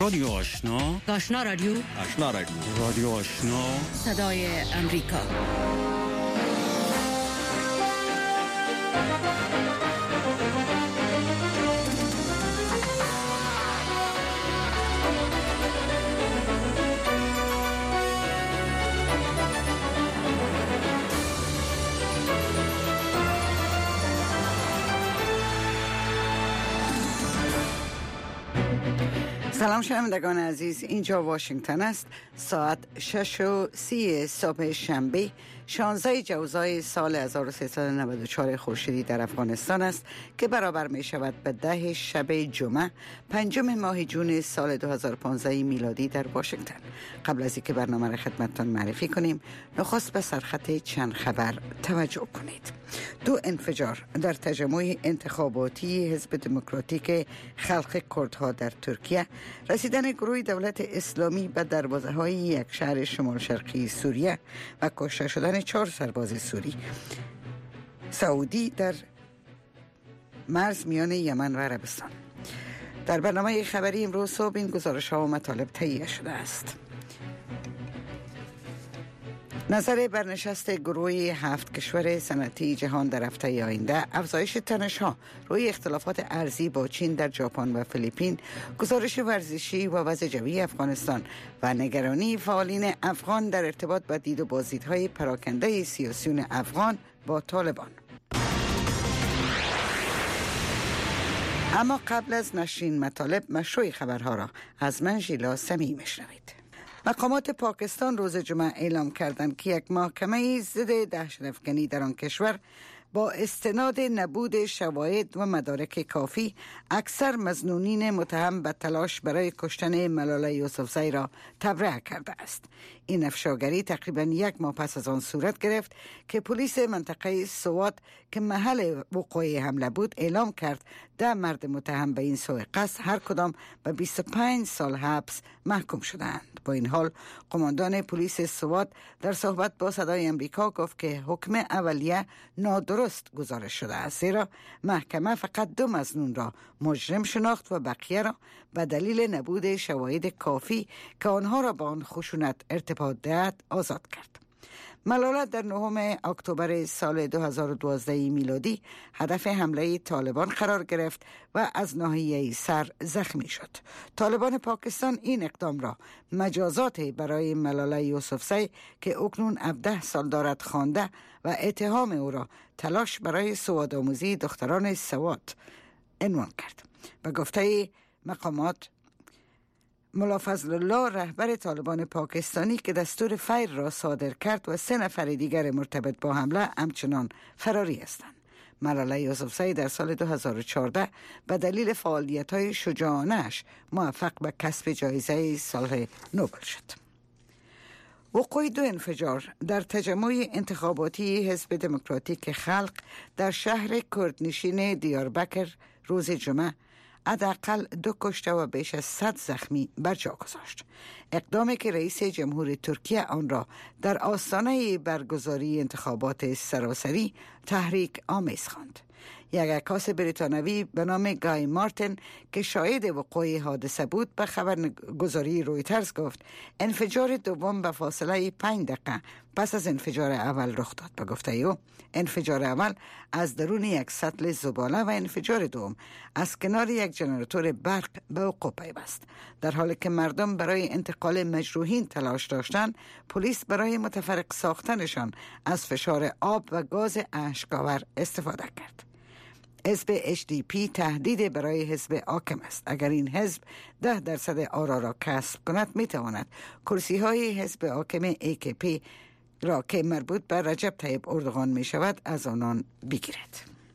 رادیو آشنا، آشنا رادیو، آشنا رادیو، رادیو آشنا، صدای امریکا. سلام شنوندگان عزیز، اینجا واشنگتن است. ساعت 6:30 صبح شنبه 16 جوزای سال 1394 خورشیدی در افغانستان است که برابر می شود به 10 شب جمعه 5 ماه جون سال 2015 میلادی در واشنگتن. قبل از اینکه برنامه را خدمتتان معرفی کنیم، نخست به سرخط چند خبر توجه کنید. 2 انفجار در تجمع انتخاباتی حزب دموکراتیک خلق کردها در ترکیه، رسیدن گروه دولت اسلامی به دروازه‌های یک شهر شمال شرقی سوریه و کشته شدن 4 سرباز سوری سعودی در مرز میان یمن و عربستان. در برنامه خبری امروز صبح این گزارش‌ها و مطالب تهیه شده است. نظر برنشست گروه 7 کشور صنعتی جهان در هفته آینده، افزایش تنش‌ها روی اختلافات ارزی با چین در ژاپن و فیلیپین، گزارش ورزشی و وضع جوی افغانستان و نگرانی فعالین افغان در ارتباط با دید و بازدیدهای پراکنده سیاسیون افغان با طالبان. اما قبل از نشرین مطالب، مشروع خبرها را از من ژیلا سمی میشنوید. مقامات پاکستان روز جمعه اعلام کردند که یک محکمه ضد دهشت‌افکنی در آن کشور با استناد نبود شواهد و مدارک کافی اکثر مظنونین متهم به تلاش برای کشتن ملاله یوسفزئی را تبرئه کرده است. این افشاگری تقریبا 1 ماه پس از آن صورت گرفت که پلیس منطقه سوات که محل وقوع حمله بود اعلام کرد 10 مرد متهم به این سوء قصد هر کدام به 25 سال حبس محکوم شدند. با این حال قماندان پلیس سوات در صحبت با صدای امریکا گفت که حکم اولیه نادرست گزارش شده است، زیرا محکمه فقط 2 مظنون را مجرم شناخت و بقیه را به دلیل نبود شواهد کافی که آنها را با آن خشونت ارتباط دهد آزاد کرد. ملاله در 9 اکتبر سال 2012 میلادی هدف حمله طالبان قرار گرفت و از ناحیه سر زخمی شد. طالبان پاکستان این اقدام را مجازات برای ملاله یوسفزئی که اکنون 17 سال دارد خوانده و اتهام او را تلاش برای سوادآموزی دختران سوات عنوان کرد. به گفته مقامات، ملا فضل الله رهبر طالبان پاکستانی که دستور فیر را صادر کرد و 3 نفر دیگر مرتبط با حمله همچنان فراری هستند. ملاله یوسفزئی در سال 2014 به دلیل فعالیت‌های شجاعانه‌اش موفق به کسب جایزه صلح نوبل شد. وقوع 2 انفجار در تجمع انتخاباتی حزب دموکراتیک خلق در شهر کردنشین دیاربکر روز جمعه حداقل 2 کشته و بیش از 100 زخمی بر جا گذاشت. اقدامی که رئیس جمهور ترکیه آن را در آستانه برگزاری انتخابات سراسری تحریک آمیز خواند. یک عکاس بریتانوی به نام گای مارتن که شاهد وقوع حادثه بود به خبرگزاری رویترز گفت انفجار دوم به فاصله 5 دقیقه پس از انفجار اول رخ داد. به گفته او انفجار اول از درون یک سطل زباله و انفجار دوم از کنار یک ژنراتور برق به وقوع پیوست. در حالی که مردم برای انتقال مجروحین تلاش داشتند، پلیس برای متفرق ساختنشان از فشار آب و گاز اشک‌آور استفاده کرد. حزب HDP تهدید برای حزب حاکم است. اگر این حزب 10% آرا را کسب کند میتواند کرسی های حزب حاکم AKP را که مربوط به رجب طیب اردوغان می شود از آنان بگیرد.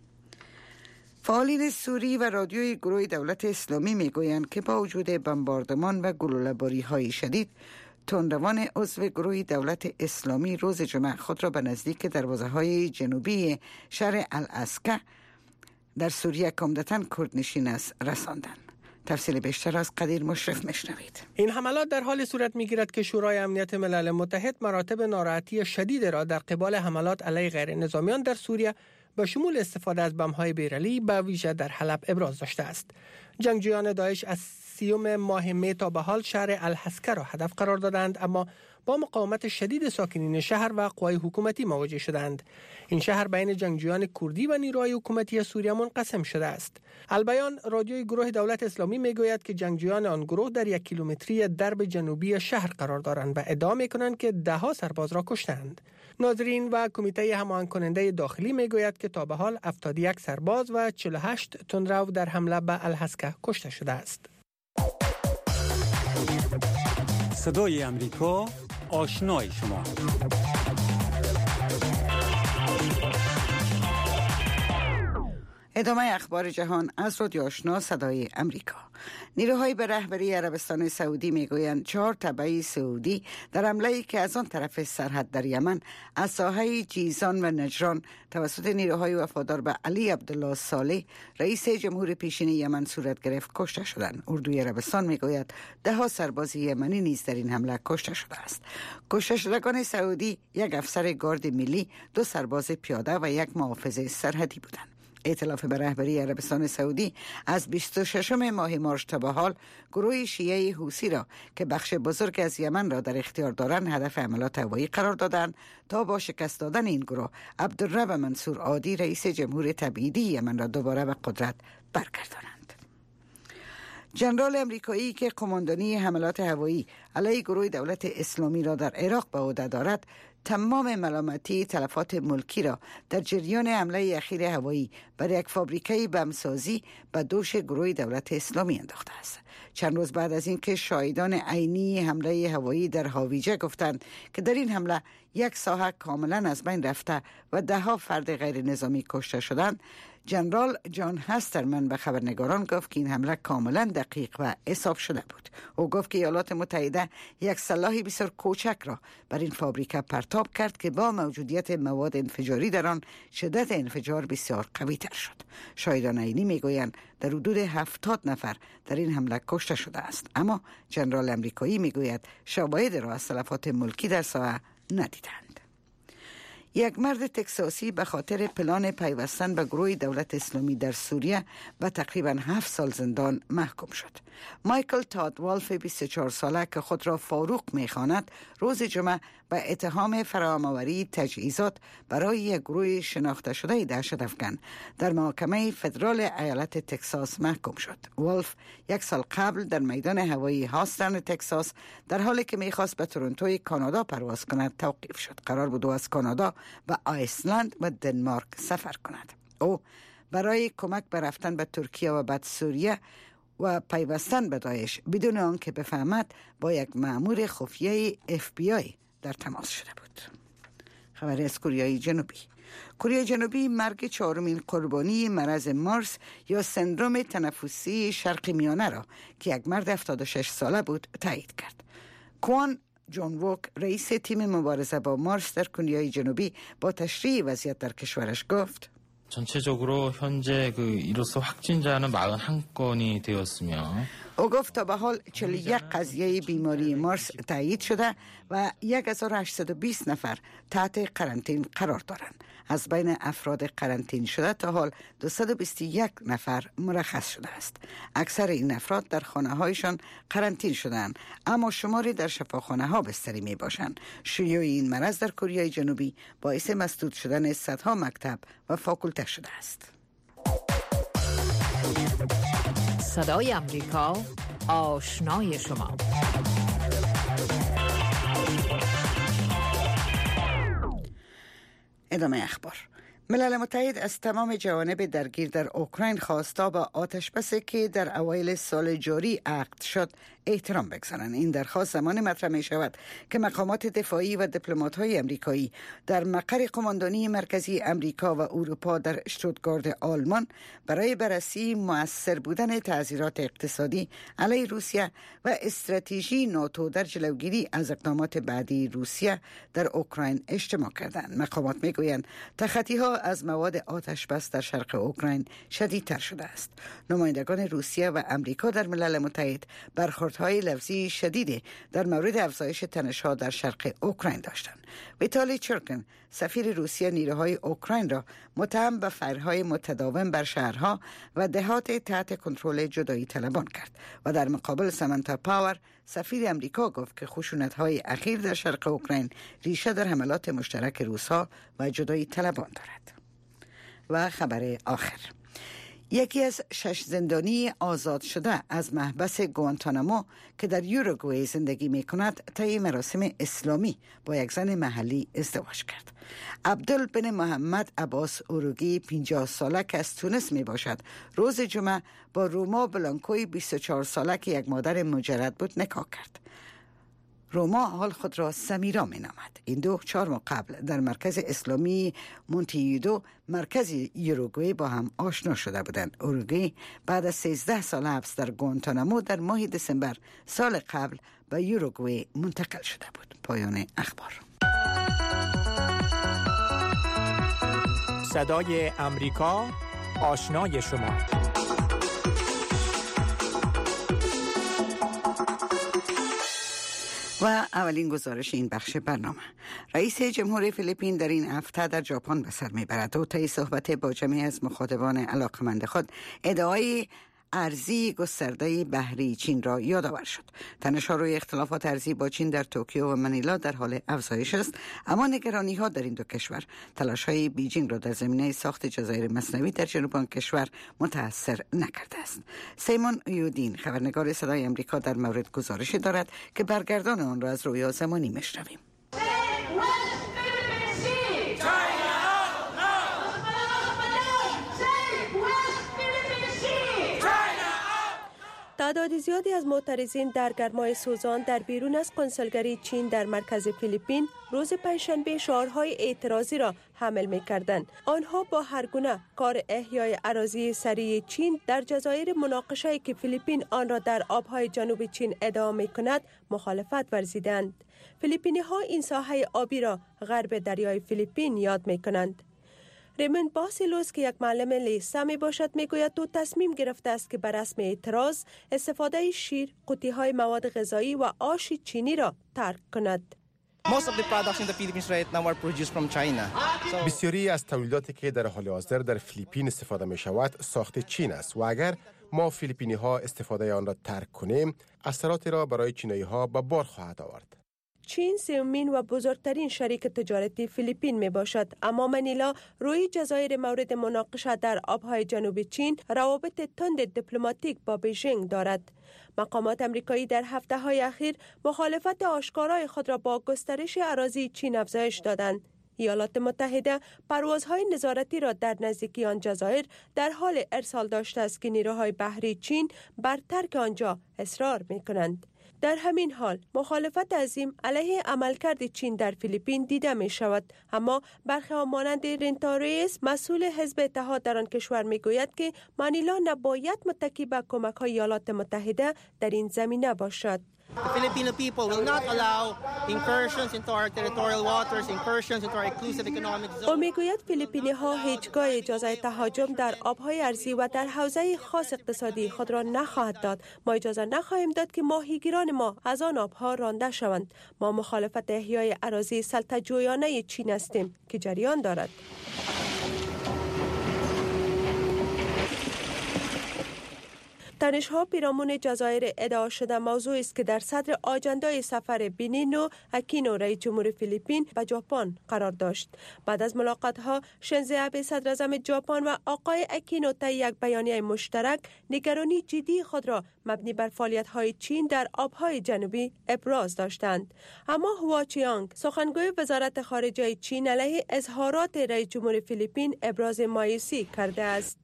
فعالین سوری و رادیوی گروه دولت اسلامی می گویند که با وجود بمباردمان و گلوله‌باری های شدید، تندروان عضو گروه دولت اسلامی روز جمعه خود را به نزدیک دروازه های جنوبی شهر العسکر در سوریه که عمدتاً کردنشین است رساندند. تفصیل بیشتر از قدیر مشرف میشنوید. این حملات در حال صورت میگیرد که شورای امنیت ملل متحد مراتب ناراحتی شدید را در قبال حملات علیه غیر نظامیان در سوریه به شمول استفاده از بم‌های بیرلی به ویژه در حلب ابراز داشته است. جنگجویان داعش از 30 ماه می تا به حال شهر الحسکه را هدف قرار دادند، اما با مقاومت شدید ساکنین شهر و قوای حکومتی مواجه شدند. این شهر بین جنگجویان کردی و نیروهای حکومتی سوریه منقسم شده است. البیان رادیوی گروه دولت اسلامی میگوید که جنگجویان آن گروه در 1 کیلومتری درب جنوبی شهر قرار دارند و ادعا میکنند که 10 سرباز را کشتند. ناظرین و کمیته هماهنگ کننده داخلی میگوید که تا به حال 71 سرباز و 48 تندرو در حمله به الحسکه کشته شده است. صدای امریکا، آشنای شما. ادامه اخبار جهان از رادیو آشنا صدای امریکا. نیروهای به رهبری عربستان سعودی میگویند 4 تبعی سعودی در حمله‌ای که از آن طرف سرحد در یمن از ساحه جیزان و نجران توسط نیروهای وفادار به علی عبدالله صالح رئیس جمهور پیشین یمن صورت گرفت کشته شدند. اردوی عربستان میگوید 10 سرباز یمنی نیز در این حمله کشته شده است. کشته شدگان سعودی 1 افسر گارد ملی، 2 سرباز پیاده و 1 محافظ سرحدی بودند. ائتلاف به رهبری عربستان سعودی از 26 ماه مارس تا به حال گروه شیعه حوثی را که بخش بزرگ از یمن را در اختیار دارند هدف حملات هوایی قرار دادند تا با شکست دادن این گروه عبدالرب منصور عادی رئیس جمهور تبعیدی یمن را دوباره به قدرت برگردانند. ژنرال امریکایی که قماندانی حملات هوایی علیه گروه دولت اسلامی را در عراق به عهده دارد تمام ملامتی تلفات ملکی را در جریان حمله اخیر هوایی بر 1 فابریکه بمسازی به دوش گروه دولت اسلامی انداخته است. چند روز بعد از اینکه شاهدان عینی حمله هوایی در هاویجه گفتند که در این حمله 1 ساحه کاملا از بین رفته و 10 فرد غیر نظامی کشته شدند، ژنرال جان هسترمن به خبرنگاران گفت که این حمله کاملا دقیق و حساب شده بود. او گفت که ایالات متحده 1 سلاح بسیار کوچک را بر این فابریکه پرتاب کرد که با موجودیت مواد انفجاری در آن شدت انفجار بسیار قوی تر شد. شاهدان عینی میگویند در حدود 70 نفر در این حمله کشته شده است، اما ژنرال امریکایی میگوید شواهد را از تلفات ملکی در ساحه ندیدند. 1 مرد تکساسی به خاطر پلان پیوستن به گروه دولت اسلامی در سوریه به تقریباً 7 سال زندان محکوم شد. مایکل تاد والف 24 ساله که خود را فاروق می‌خواند روز جمعه به اتهام فراهم‌آوری تجهیزات برای یک گروه شناخته شده دهشت افکن در محکمه فدرال ایالت تکساس محکوم شد. والف 1 سال قبل در میدان هوایی هاستن تکساس در حالی که می‌خواست به تورنتوی کانادا پرواز کند توقیف شد. قرار بود از کانادا به آیسلند و دنمارک سفر کند. او برای کمک به رفتن به ترکیه و بعد سوریه و پیوستن به داعش بدون آنکه بفهمد با 1 مأمور خفیه FBI در تماس شده بود. خبری از کره جنوبی. کره جنوبی مرگ 4مین قربانی مرض مارس یا سندروم تنفسی شرق میانه را که 1 مرد 76 ساله بود تایید کرد. کوان جان ووک رئیس تیم مبارزه با مارس در کره جنوبی با تشریح وضعیت در کشورش گفت 전체적으로 현재 이로써 확진자는 41건이 되었으며 او گفت تا به حال 41 قضیه بیماری مارس تایید شده و 1820 نفر تحت قرنطینه قرار دارند. از بین افراد قرنطینه شده تا حال 221 نفر مرخص شده است. اکثر این افراد در خانه هایشان قرنطینه شدند، اما شماری در شفاخانه ها بستری می باشند. شیوع این مرض در کره جنوبی باعث مسدود شدن صدها مکتب و فاکولته شده است. صدای امریکا، آشنای شما. ادامه اخبار. ملل متحد از تمام جوانب درگیر در اوکراین خواست تا با آتشبسی که در اوایل سال جاری عقد شد احترام بگذارند. این درخواست زمان مطرح می شود که مقامات دفاعی و دیپلمات‌های امریکایی در مقر قماندانی مرکزی امریکا و اروپا در اشتوتگارت آلمان برای بررسی مؤثر بودن تعزیرات اقتصادی علیه روسیه و استراتژی ناتو در جلوگیری از اقدامات بعدی روسیه در اوکراین اجتماع کردند. مقامات میگویند تخطی‌ها از مواد آتش بس در شرق اوکراین شدیدتر شده است. نمایندگان روسیه و امریکا در ملل متحد برخوردهای لفظی شدیدی در مورد افزایش تنش‌ها در شرق اوکراین داشتند. ویتالی چرکن سفیر روسیه نیروهای اوکراین را متهم به فایرهای متداوم بر شهرها و دهات تحت کنترل جدایی طلبان کرد و در مقابل سامانتا پاور سفیر امریکا گفت که خشونت‌های اخیر در شرق اوکراین ریشه در حملات مشترک روس‌ها و جدایی طلبان دارد. و خبر آخر، یکی از 6 زندانی آزاد شده از محبس گوانتانامو که در یوروگوئه زندگی می کند طی مراسم اسلامی با یک زن محلی ازدواج کرد. عبدال بن محمد عباس اوروگی 50 ساله که از تونس می باشد روز جمعه با روما بلانکوی 24 ساله که یک مادر مجرد بود نکاح کرد. روما حال خود را سمیرا می نامد. این دو 4 ماه قبل در مرکز اسلامی مونتیودو مرکز یوروگوئه با هم آشنا شده بودند. اوروگوئه بعد از 13 سال حبس در گوانتانامو در ماه دسامبر سال قبل به یوروگوئه منتقل شده بود. پایان اخبار. صدای امریکا، آشنای شما. و اولین گزارش این بخش برنامه، رئیس جمهور فیلیپین در این هفته در ژاپن به سر میبرد و طی صحبت با جمعی از مخاطبان علاقمند خود ادعای ارزی گسترده بحری چین را یادآور شد. تنش‌ها روی اختلافات ارزی با چین در توکیو و منیلا در حال افزایش است، اما نگرانی‌ها در این دو کشور تلاش‌های بیجینگ را در زمینه ساخت جزایر مصنوعی در جنوب آن کشور متأثر نکرده است. سیمون یودین خبرنگار صدای آمریکا در مورد گزارشی دارد که برگردان آن را از رویا زمانی میشنویم. تعداد زیادی از معترضین در گرمای سوزان در بیرون از کنسولگری چین در مرکز فیلیپین روز پنجشنبه شعارهای اعتراضی را حمل می‌کردند. آنها با هر گونه کار احیای اراضی سریع چین در جزایر مناقشه‌ای که فیلیپین آن را در آبهای جنوب چین ادعا می‌کند مخالفت ورزیدند. فیلیپینی‌ها این ساحه آبی را غرب دریای فیلیپین یاد می‌کنند. ریموند باسیلوس که یک معلم لیسه می باشد می گوید تو تصمیم گرفته است که بر رسم اعتراض استفاده شیر، قوطی‌های مواد غذایی و آش چینی را ترک کند. بسیاری از تولیداتی که در حال حاضر در فیلیپین استفاده می شود ساخت چین است و اگر ما فیلیپینی ها استفاده آن را ترک کنیم اثراتی را برای چینایی ها به بار خواهد آورد. چین سومین و بزرگترین شریک تجارتی فیلیپین می باشد، اما منیلا روی جزایر مورد مناقشه در آبهای جنوب چین روابط تند دیپلماتیک با بیژینگ دارد. مقامات امریکایی در هفته‌های اخیر مخالفت آشکارای خود را با گسترش اراضی چین افزایش دادند. ایالات متحده پروازهای نظارتی را در نزدیکی آن جزایر در حال ارسال داشته است که نیروهای بحری چین بر ترک آنجا اصرار می کنند. در همین حال مخالفت عظیم علیه عملکرد چین در فیلیپین دیده می شود، اما برخی مانند رنتاریس مسئول حزب اتحاد در آن کشور می گوید که منیلا نباید متکی به کمک‌های ایالات متحده در این زمینه باشد. The Filipino people will not allow incursions into our territorial waters, incursions into our exclusive economic zone. او میگوید فیلیپینی ها هیچگاه اجازه تهاجم در آبهای ارضی و در حوزه خاص اقتصادی خود را نخواهد داد. ما اجازه نخواهیم داد که ماهیگیران ما از آن آبها رانده شوند. ما مخالفت احیای اراضی سلطه‌جویانه چین هستیم که جریان دارد. تنش‌ها پیرامون جزایر ادعا شده موضوعی است که در صدر آجندای سفر بنینو اکینو رئیس جمهور فیلیپین به ژاپن قرار داشت. بعد از ملاقات‌ها شینزو آبه صدر اعظم ژاپن و آقای اکینو طی یک بیانیه مشترک نگرانی جدی خود را مبنی بر فعالیت‌های چین در آب‌های جنوبی ابراز داشتند. اما هوا چیانگ سخنگوی وزارت خارجه چین علیه اظهارات رئیس جمهور فیلیپین ابراز مایوسی کرده است.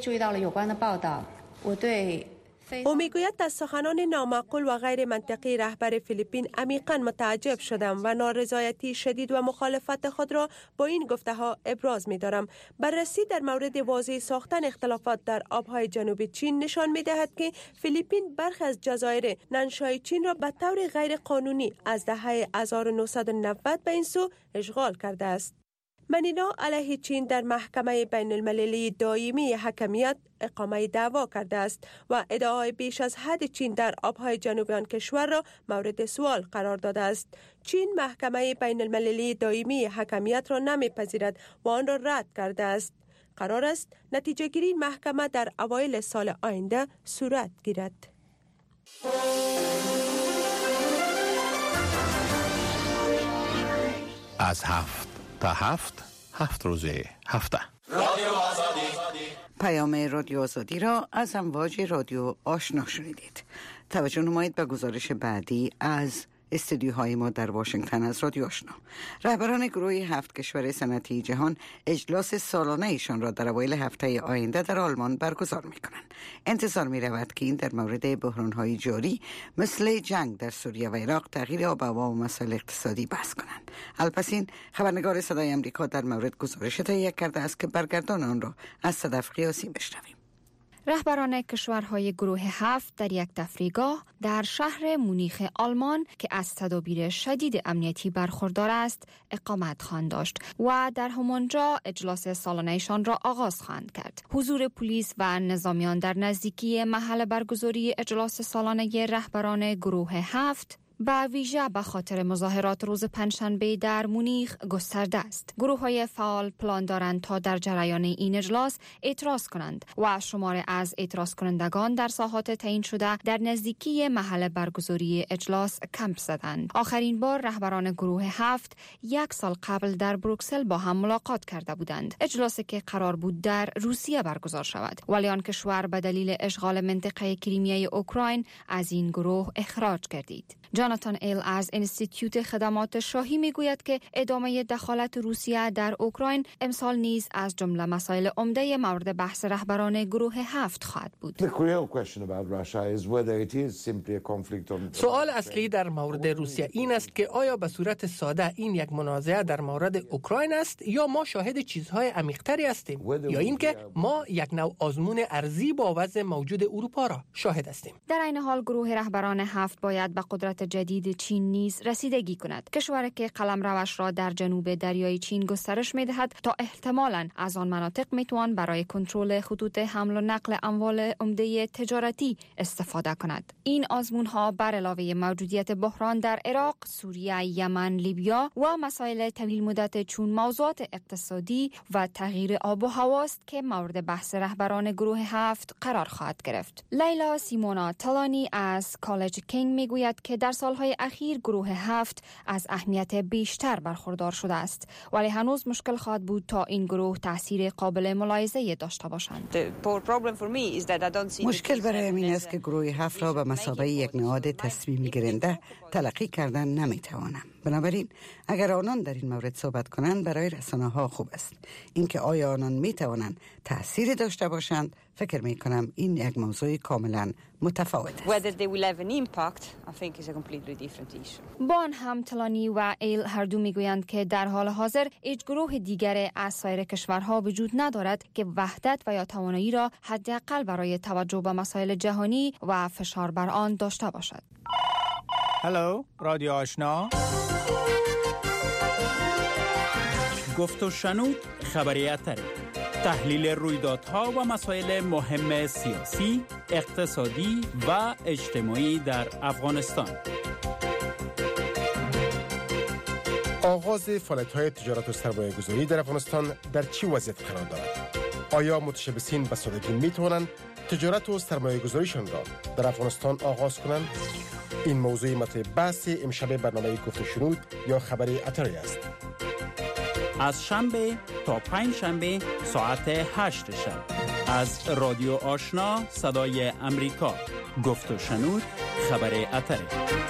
او میگوید از سخنان نامعقول و غیر منطقی رهبر فیلیپین عمیقاً متعجب شدم و نارضایتی شدید و مخالفت خود را با این گفته‌ها ابراز می‌دارم. بررسی در مورد واضح ساختن اختلافات در آب‌های جنوب چین نشان می‌دهد که فیلیپین برخی از جزایر ننشای چین را به طور غیر قانونی از دهه 1990 به این سو اشغال کرده است. منیلا علیه چین در محکمه بین المللی دائمی حکمیت اقامه دعوا کرده است و ادعای بیش از حد چین در آبهای جنوبی آن کشور را مورد سوال قرار داده است. چین محکمه بین المللی دائمی حکمیت را نمیپذیرد و آن را رد کرده است. قرار است نتیجه گیری محکمه در اوایل سال آینده صورت گیرد. از 7 تا 7 روزه هفته. پیام رادیو آزادی را از امواج رادیو آشنا شنیدید. توجه نمایید به گزارش بعدی از استودیوهای ما در واشنگتن از رادیو آشنا. رهبران گروه 7 کشور صنعتی جهان اجلاس سالانه ایشان را در اوایل هفته آینده در آلمان برگزار می‌کنند. انتظار می‌رود که این در مورد بحران‌های جاری مثل جنگ در سوریه و عراق، تغییر آب و هوا و مسائل اقتصادی بحث کنند. الپسین خبرنگار صدای آمریکا در مورد گزارش تهیه کرده است که برگردان آن را از صدف قیاسی بشنویم. رهبران کشورهای گروه 7 در یک تفریحگاه در شهر مونیخ آلمان که از تدابیر شدید امنیتی برخوردار است اقامت خواهند داشت و در همانجا اجلاس سالانه‌شان را آغاز خواهند کرد. حضور پلیس و نظامیان در نزدیکی محل برگزاری اجلاس سالانه رهبران گروه 7 با ویژه به خاطر مظاهرات روز پنجشنبه در مونیخ گسترده است. گروه‌های فعال پلان دارند تا در جریان این اجلاس اعتراض کنند و شمار از اعتراض کنندگان در ساحات تعیین شده در نزدیکی محل برگزاری اجلاس کمپ زدند. آخرین بار رهبران گروه 7 یک سال قبل در بروکسل با هم ملاقات کرده بودند. اجلاسی که قرار بود در روسیه برگزار شود، ولی آن کشور به دلیل اشغال منطقه کریمیای اوکراین از این گروه اخراج گردید. جاناتان ایل از انستیتیوت خدمات شاهی میگوید که ادامه دخالت روسیه در اوکراین امسال نیز از جمله مسائل عمده مورد بحث رهبران گروه 7 خواهد بود. سوال اصلی در مورد روسیه این است که آیا به صورت ساده این یک منازعه در مورد اوکراین است یا ما شاهد چیزهای عمیق‌تری هستیم یا اینکه ما یک نوع آزمون ارزی با وضع موجود اروپا را شاهد هستیم. در این حال گروه رهبران 7 باید به قدرت جدید چین نیز رسیدگی کند. کشوری که قلمروش را در جنوب دریای چین گسترش می‌دهد تا احتمالاً از آن مناطق می‌توان برای کنترل خطوط حمل و نقل اموال عمده تجارتی استفاده کند. این آزمون‌ها بر علاوه موجودیت بحران در عراق، سوریه، یمن، لیبیا و مسائل طویل مدت چون موضوعات اقتصادی و تغییر آب و هواست که مورد بحث رهبران گروه 7 قرار خواهد گرفت. لیلا سیمونا تالانی از کالج کینگ میگوید که در سالهای اخیر گروه 7 از اهمیت بیشتر برخوردار شده است، ولی هنوز مشکل خواهد بود تا این گروه تاثیر قابل ملاحظه‌ای داشته باشند. مشکل برای این است که گروه 7 را به مثابه یک نهاد تصمیم گیرنده تلقی کردن نمیتوانم. بنابراین اگر آنان در این مورد صحبت کنند برای رسانه‌ها خوب است. اینکه آیا آنان میتوانند تأثیری داشته باشند، فکر میکنم این یک موضوع کاملا متفاوت است. بان هم تلانی و ایل هر دو میگویند که در حال حاضر هیچ گروه دیگر از سایر کشورها وجود ندارد که وحدت و یا توانایی را حداقل برای توجه به مسائل جهانی و فشار بر آن داشته باشد. هلو، رادیو آشنا. گفت و شنود خبریت تحلیل رویدادها و مسائل مهم سیاسی، اقتصادی و اجتماعی در افغانستان. آغاز فعالیت‌های تجارت و سرمایه‌گذاری در افغانستان در چه وضعیت قرار دارد؟ آیا متشبثین به سادگی می‌توانند تجارت و سرمایه‌گذاریشان را در افغانستان آغاز کنند؟ این موضوع مطلب بحث امشب برنامه گفت و شنود یا خبری اتری است. از شنبه تا پنج شنبه ساعت 8 شب از رادیو آشنا صدای امریکا. گفت و شنود خبر اتری.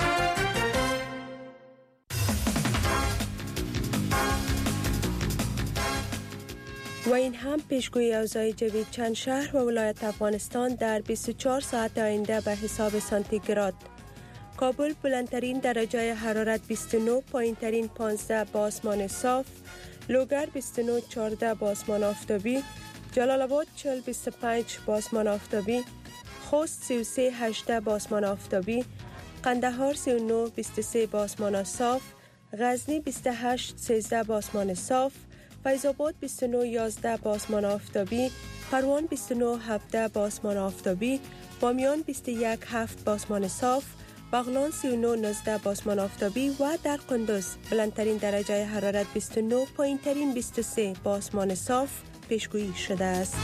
و این هم پیشگویی اوضاع جوی چند شهر و ولایت افغانستان در 24 ساعت آینده به حساب سانتیگراد. کابل بلندترین درجه حرارت 29، پایینترین 15 با آسمان صاف. لوگر 29 14 با آسمان آفتابی. جلال آباد 40 25 با آسمان آفتابی. خوست 33 18 با آسمان آفتابی. قندهار 39 23 با آسمان صاف. غزنی 28 13 با آسمان صاف. فیض‌آباد 29:11 با آسمان آفتابی، پروان 29:17 با آسمان آفتابی، بامیان 21:07 با آسمان صاف، بغلان 39:19 با آسمان آفتابی و در قندوز بلندترین درجه حرارت 29، پایینترین 23 با آسمان صاف پیشگویی شده است.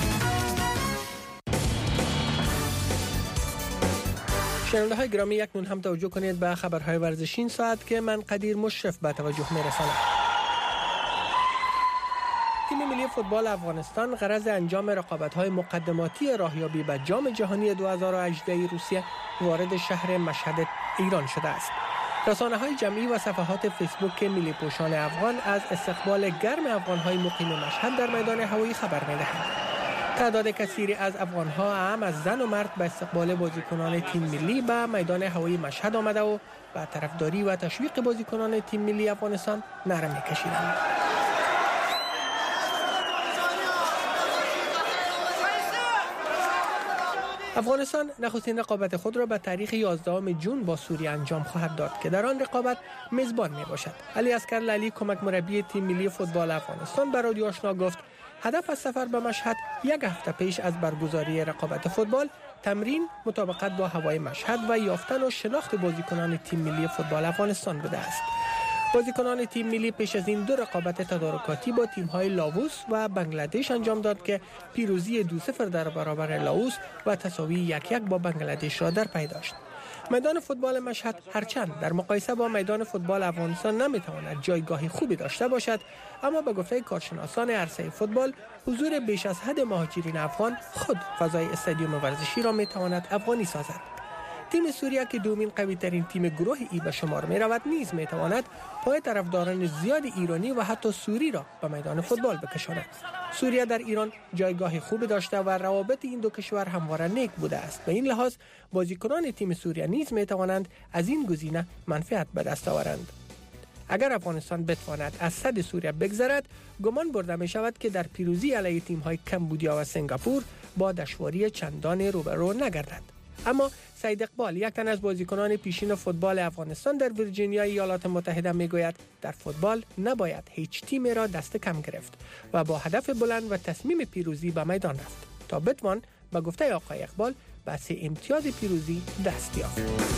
شنونده های گرامی، اکنون هم توجه کنید به خبرهای ورزشی این ساعت که من قدیر مشرف به توجه می‌رسانم. تیم ملی فوتبال افغانستان غرض انجام رقابت‌های مقدماتی راهیابی به جام جهانی 2018 روسیه وارد شهر مشهد ایران شده است. رسانه‌های جمعی و صفحات فیسبوک ملی پوشان افغان از استقبال گرم افغان‌های مقیم مشهد در میدان هوایی خبر می‌دهند. تعداد کثیری از افغان‌ها هم از زن و مرد به استقبال بازیکنان تیم ملی به میدان هوایی مشهد آمده و به طرفداری و تشویق بازیکنان تیم ملی افغانستان نعره می‌کشیدند. افغانستان نخستین رقابت خود را به تاریخ 11 جون با سوریه انجام خواهد داد که در آن رقابت میزبان می باشد. علی اصغر لالی، کمک مربی تیم ملی فوتبال افغانستان، به رادیو آشنا گفت هدف از سفر به مشهد یک هفته پیش از برگزاری رقابت فوتبال تمرین، مطابقت با هوای مشهد و یافتن و شناخت بازیکنان تیم ملی فوتبال افغانستان بوده است. بازیکنان تیم ملی پیش از این دو رقابت تدارکاتی با تیم‌های لاووس و بنگلادش انجام داد که پیروزی 2-0 در برابر لاووس و تساوی 1-1 با بنگلادش را در پی داشت. میدان فوتبال مشهد هرچند در مقایسه با میدان فوتبال افغانستان نمیتواند جایگاه خوبی داشته باشد، اما به گفته کارشناسان عرصه فوتبال حضور بیش از حد مهاجرین افغان خود فضای استادیوم ورزشی را میتواند افغانی سازد. تیم سوریه که دومین قوی ترین تیم گروه ای به شمار می رود نیز می تواند پای طرفداران زیاد ایرانی و حتی سوری را به میدان فوتبال بکشاند. سوریه در ایران جایگاه خوبی داشته و روابط این دو کشور همواره نیک بوده است. به این لحاظ بازیکنان تیم سوریه نیز می توانند از این گزینه منفعت به دست آورند. اگر افغانستان بتواند از صد سوریه بگذرد، گمان برده می شود که در پیروزی علیه تیم های کمبودیا و سنگاپور با دشواری چندان روبرو نگردد. اما سید اقبال، یک تن از بازیکنان پیشین فوتبال افغانستان در ویرجینیا ایالات متحده میگوید در فوتبال نباید هیچ تیمی را دست کم گرفت و با هدف بلند و تصمیم پیروزی به میدان رفت تا بتوان به گفته آقای اقبال به 3 امتیاز پیروزی دست یافت.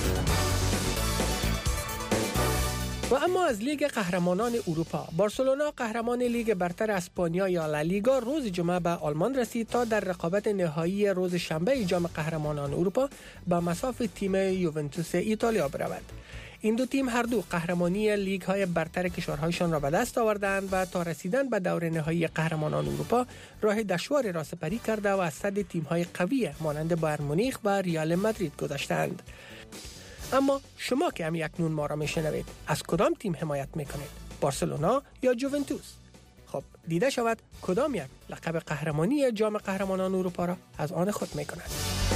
و اما از لیگ قهرمانان اروپا، بارسلونا قهرمان لیگ برتر اسپانیا یا لالیگا روز جمعه به آلمان رسید تا در رقابت نهایی روز شنبه جام قهرمانان اروپا به مصاف تیم یوونتوس ایتالیا برود. این دو تیم هر دو قهرمانی لیگ های برتر کشورهایشان را به دست آوردند و تا رسیدن به دور نهایی قهرمانان اروپا راه دشواری را سپری کرده و از صد تیم های قوی مانند بایر مونیخ و ریال مادرید گذشتند. اما شما که هم اکنون ما را میشنوید، از کدام تیم حمایت میکنید؟ بارسلونا یا یوونتوس؟ خب دیده شود کدام یک لقب قهرمانی جام قهرمانان اروپا را از آن خود میکند.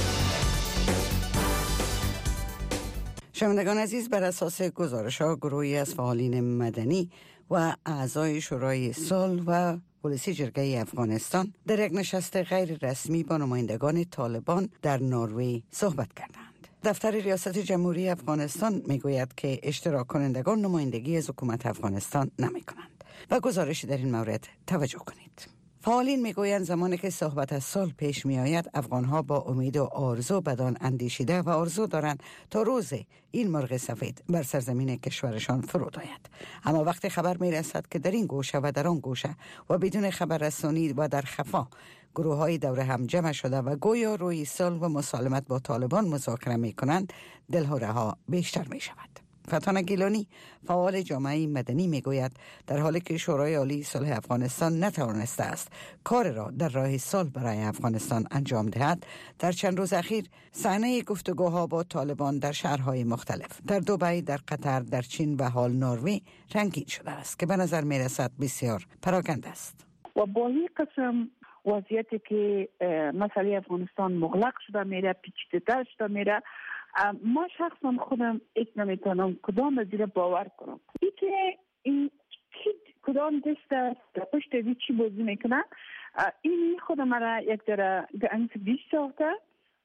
شنوندگان عزیز، بر اساس گزارش‌ها گروهی از فعالین مدنی و اعضای شورای صلح و پلیسی جرگه افغانستان در یک نشست غیر رسمی با نمایندگان طالبان در نروژ صحبت کردند. دفتر ریاست جمهوری افغانستان میگوید که اشتراک کنندگان نمایندگی از حکومت افغانستان نمی کنند و گزارشی در این مورد توجه کنید. فعالین میگویند زمانی که صحبت از صلح پیش می آید، افغانها با امید و آرزو بدان اندیشیده و آرزو دارند تا روز این مرغ سفید بر سرزمین کشورشان فرود آید. اما وقتی خبر می رسد که در این گوشه و در آن گوشه و بدون خبر رسانی و در خفا گروه های دور هم جمع شده و گویا روی صلح و مسالمت با طالبان مذاکره می کنند، دلهره ها بیشتر می شود. فتحانه گیلانی فعال جامعه مدنی میگوید در حالی که شورای عالی صلح افغانستان نتوانسته است کار را در راه صلح برای افغانستان انجام دهد، در چند روز اخیر صحنه گفتگوها با طالبان در شهرهای مختلف در دبی، در قطر، در چین و حال نروژ رنگین شده است که به نظر میرسد بسیار پراکنده است. و با این قسم وضعیتی که مسئله افغانستان مغلق شده میره، پیچیده‌تر شده میره، ما شخصا خودم نمیتونم کدام زیر باور کنم این کدام دست در پشت چی بازی میکنن. این خودم را یک ذره گنگ بیش ساخته.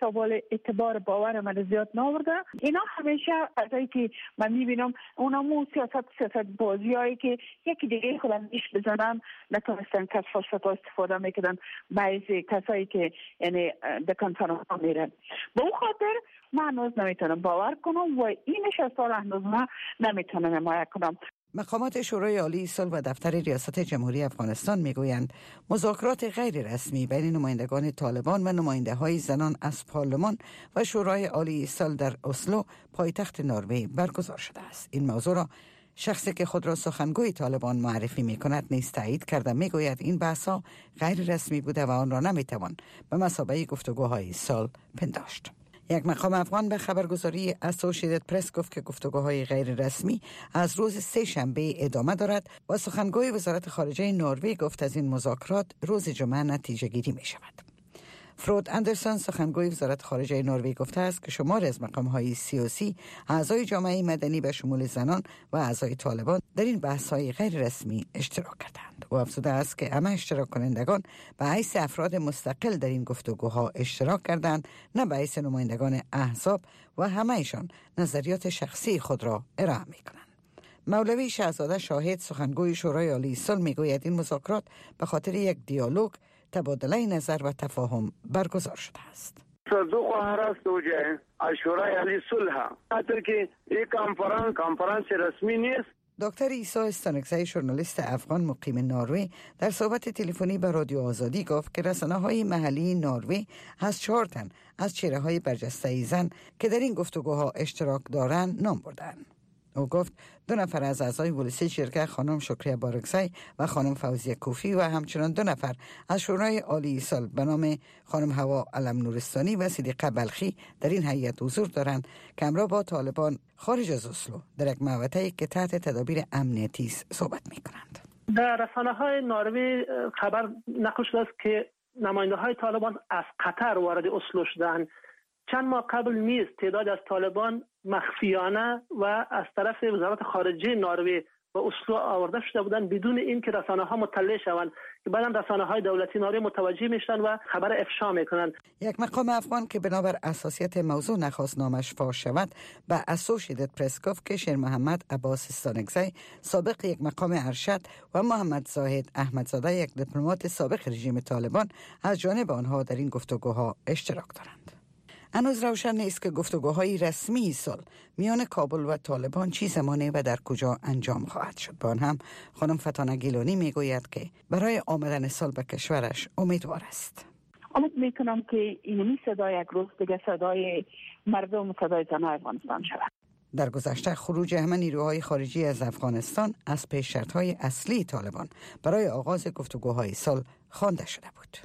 سوال اعتبار باور من زیاد نآورده. اینا همیشه ازایی که من میبینم اونمو سیاست بازیایی که یکی دیگه خودم میش بزنن نتونستن که فرصت استفاده میکنن بعضی کسایی که یعنی دکان فرانسا میرن. به اون خاطر من هنوز نمیتونم باور کنم و این نشست را هنوز من نمیتونم حمایت کنم. مقامات شورای عالی صلح و دفتر ریاست جمهوری افغانستان میگویند مذاکرات غیر رسمی بین نمایندگان طالبان و نماینده‌های زنان از پارلمان و شورای عالی صلح در اسلو پایتخت نروژ برگزار شده است. این موضوع را شخصی که خود را سخنگوی طالبان معرفی می‌کند نیز تایید کرده میگوید این بحث‌ها غیر رسمی بوده و آن را نمی‌توان به مثابه گفتگوهای صلح پنداشت. یک مقام افغان به خبرگزاری اسوسییتد پرس گفت که گفتگوهای غیر رسمی از روز سه شنبه ادامه دارد و سخنگوی وزارت خارجه نروژ گفت از این مذاکرات روز جمعه نتیجه گیری می شود. فرود اندرسون سخنگوی وزارت خارجه نروژ گفته است که شمار از مقام‌های سیاسی، اعضای جامعه مدنی به شمول زنان و اعضای طالبان در این بحث‌های غیر رسمی اشتراک کردند. او افزوده است که همه اشتراک کنندگان به حیث افراد مستقل در این گفتگوها اشتراک کردند، نه به حیث نمایندگان احزاب و همه‌شان نظریات شخصی خود را ارائه می‌کنند. مولوی شهزاده شاهد سخنگوی شورای عالی صلح میگوید این مذاکرات به خاطر یک دیالوگ، تبادله نظر و تفاهم برگزار شده است. دو خواهر است وجه از شورای عالی صلح خاطر که یک کنفرانس رسمی نیست. دکتر عیسی استانکزی ژورنالیست افغان مقیم نروژ در صحبت تلفنی با رادیو آزادی گفت که رسانه‌های محلی نروژ از 4 تن از چهره‌های برجسته زن که در این گفتگوها اشتراک دارند نام بردند. او گفت 2 نفر از اعضای ولسی جرگه خانم شکریه بارکزی و خانم فوزیه کوفی و همچنان 2 نفر از شورای عالی صلح به نام خانم هوا علم نورستانی و صدیقه بلخی در این هیئت حضور دارند که همراه با طالبان خارج از اسلو در یک مقطعی که تحت تدابیر امنیتی صحبت می‌کنند. در رسانه‌های نروژ خبر نقل شده است که نماینده‌های طالبان از قطر وارد اسلو شدند. چند ماه قبل نیز تعداد از طالبان مخفیانه و از طرف وزارت خارجه نروژ و اسلو آورده شده بودند بدون اینکه رسانه‌ها مطلع شوند که بعداً رسانه‌های دولتی نروژ متوجه میشن و خبر افشا میکنند. یک مقام افغان که بنابر اساسیت موضوع نخواست نامش فاش شود به اسوسییتد پرس گفت که شیر محمد عباس استانکزی سابق یک مقام ارشد و محمد زاهد احمدزاده یک دیپلمات سابق رژیم طالبان از جانب آنها در این گفتگوها اشتراک دارند. هنوز روشن نیست که گفتگوهای رسمی صلح میان کابل و طالبان چی زمانه و در کجا انجام خواهد شد. با آن هم خانم فتانه گیلانی میگوید که برای آمدن صلح به کشورش امیدوار است. امید میکنم که اینمی صدای یک روز دیگه صدای مردم و صدای زنان افغانستان شود. در گذشته خروج همه نیروهای خارجی از افغانستان از پیش شرط‌های اصلی طالبان برای آغاز گفتگوهای صلح خوانده شده بود.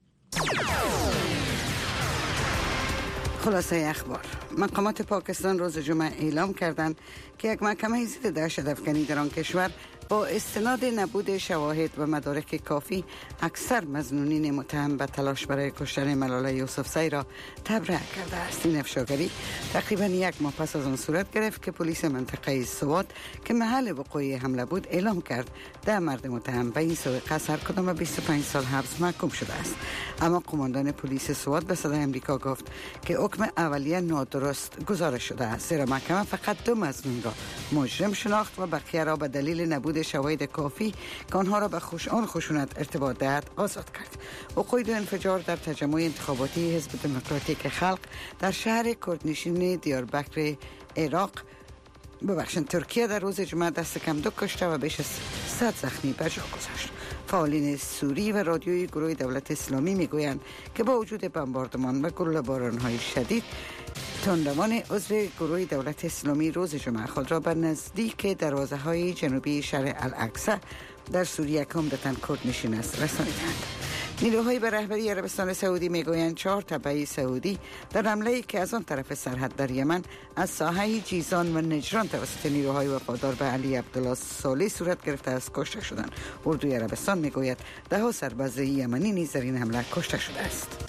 خلاصه اخبار: مقامات پاکستان روز جمعه اعلام کردند که یک محکمه ضد دهشت‌افکنی در آن کشور با استناد نبود شواهد و مدارک کافی اکثر مظنونین متهم به تلاش برای کشتن ملاله یوسفزئی را تبرئه کرده است. این افشاگری تقریبا 1 ماه پس از آن صورت گرفت که پلیس منطقه سوات که محل وقوع حمله بود اعلام کرد 10 مرد متهم به این سابقه هر کدام 25 سال حبس محکوم شده است. اما قماندان پلیس سوات به صدای آمریکا گفت که حکم اولیه نادرست گزارش شده است، زیرا محکمه فقط 2 مظنون را مجرم شناخت و بقیه را به دلیل نبود شواهد کافی که آنها را به خشونت ارتباط دهد آزاد کرد. وقوع 2 انفجار در تجمع انتخاباتی حزب دموکراتیک خلق در شهر کردنشین دیاربکر ترکیه در روز جمعه دست کم 2 کشته و بیش از 100 زخمی به جا گذاشت. فعالین سوری و رادیوی گروه دولت اسلامی میگویند که با وجود بمباردمان و گلوله باران‌های شدید، تندروان عضو گروه دولت اسلامی روز جمعه خود را به نزدیک دروازه‌های جنوبی شهر الاقصی در سوریه که عمدتاً کردنشین است رسانیدند. نیروهای به رهبری عربستان سعودی میگویند 4 تبعه سعودی در حمله‌ای که از آن طرف سرحد در یمن از ساحه جیزان و نجران توسط نیروهای وفادار به علی عبدالله صالح صورت گرفته است کشته شدند. اردوی عربستان میگوید 10 سرباز یمنی نیز در این حمله کشته شده است.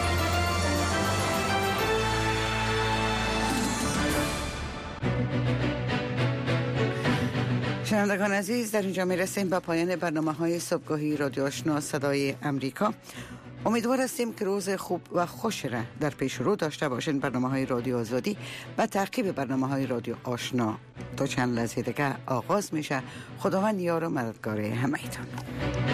شنوندگان عزیز، در اینجا میرسیم به پایان برنامه‌های صبحگاهی رادیو آشنا صدای امریکا. امیدوار هستیم که روز خوب و خوش را در پیش رو داشته باشین. برنامه‌های رادیو آزادی و تعقیب برنامه‌های رادیو آشنا تا چند لحظه دیگه آغاز میشه. خداوند یار و مددگار همه‌تون.